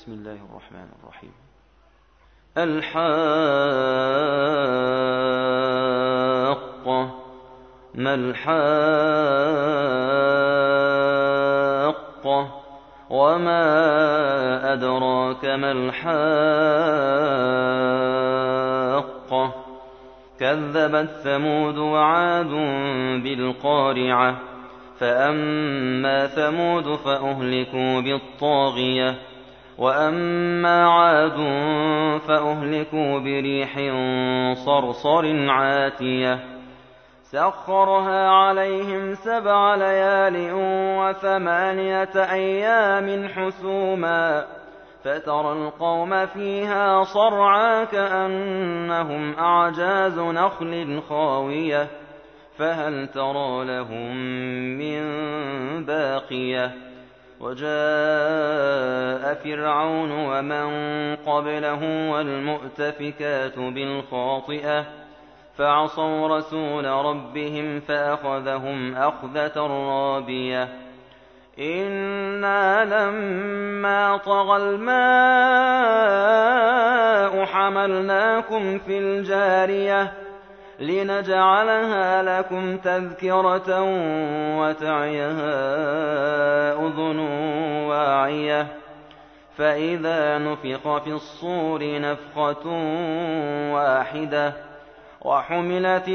بسم الله الرحمن الرحيم. الحاقة. ما الحاقة وما أدراك ما الحاقة. كذبت ثمود وعاد بالقارعة. فأما ثمود فأهلكوا بالطاغية وأما عاد فأهلكوا بريح صرصر عاتية سخرها عليهم 7 ليال و8 أيام حسوما فترى القوم فيها صرعى كأنهم أعجاز نخل خاوية فهل ترى لهم من باقية. وجاء فرعون ومن قبله والمؤتفكات بالخاطئة فعصوا رسول ربهم فأخذهم أخذة رابية. إنا لما طغى الماء حملناكم في الجارية لنجعلها لكم تذكرة وتعيها أذن واعية. فإذا نفخ في الصور نفخة واحدة وحملت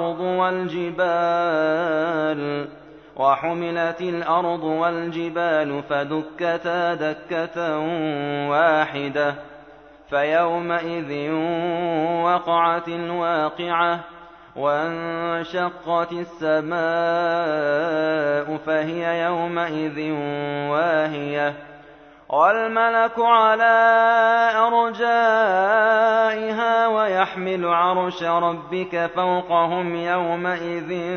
الأرض والجبال فدكتا دكة واحدة فيومئذ وقعت الواقعة وانشقت السماء فهي يومئذ واهية والملك على أرجائها ويحمل عرش ربك فوقهم يومئذ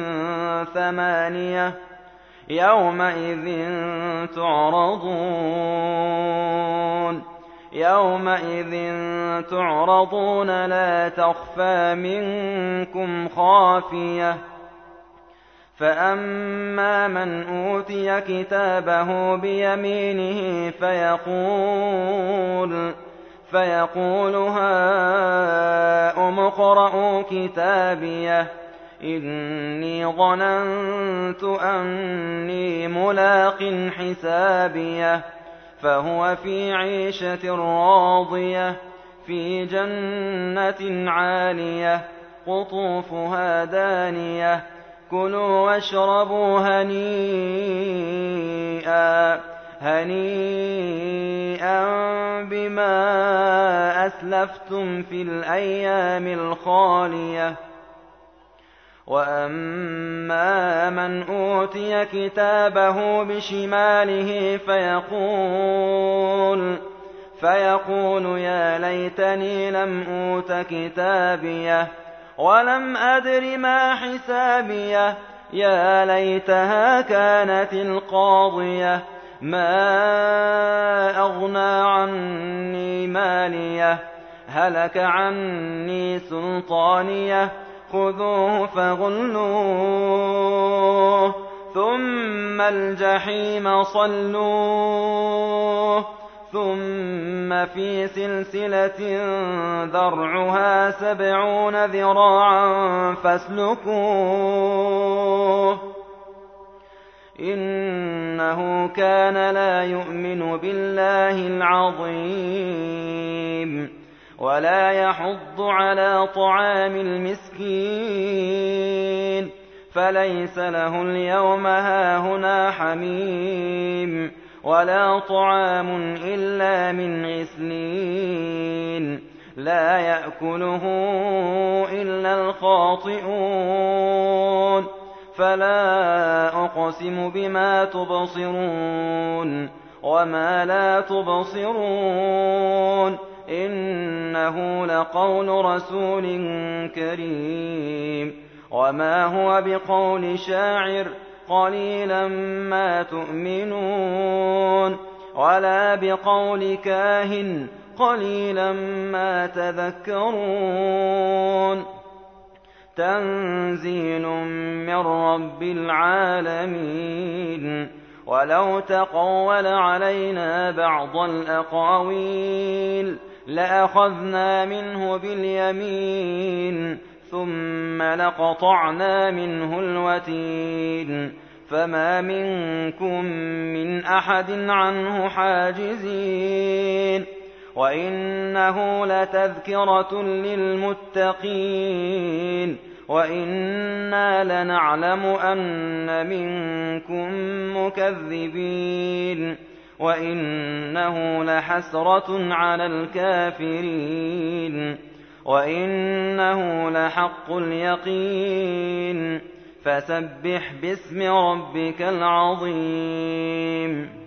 تعرضون لا تخفى منكم خافية. فأما من أوتي كتابه بيمينه فيقول هاؤم اقرءوا كتابيه إني ظننت أني ملاق حسابيه فهو في عيشة راضية في جنة عالية قطوفها دانية كلوا واشربوا هنيئا بما أسلفتم في الأيام الخالية. وأما من أوتي كتابه بشماله فيقول يا ليتني لم أوت كتابيه ولم أدر ما حسابيه يا ليتها كانت القاضية ما أغنى عني ماليه هلك عني سلطانيه خذوه فغلوه ثم الجحيم صلوه ثم في سلسلة ذرعها 70 ذراعا فاسلكوه إنه كان لا يؤمن بالله العظيم ولا يحض على طعام المسكين فليس له اليوم هاهنا حميم ولا طعام إلا من غسلين لا يأكله إلا الخاطئون. فلا أقسم بما تبصرون وما لا تبصرون إنه لقول رسول كريم وما هو بقول شاعر قليلا ما تؤمنون ولا بقول كاهن قليلا ما تذكرون. تنزيل من رب العالمين ولو تقول علينا بعض الأقاويل لأخذنا منه باليمين ثم لقطعنا منه الوتين فما منكم من أحد عنه حاجزين وإنه لتذكرة للمتقين وإنا لنعلم أن منكم مكذبين وإنه لحسرة على الكافرين وإنه لحق اليقين فسبح باسم ربك العظيم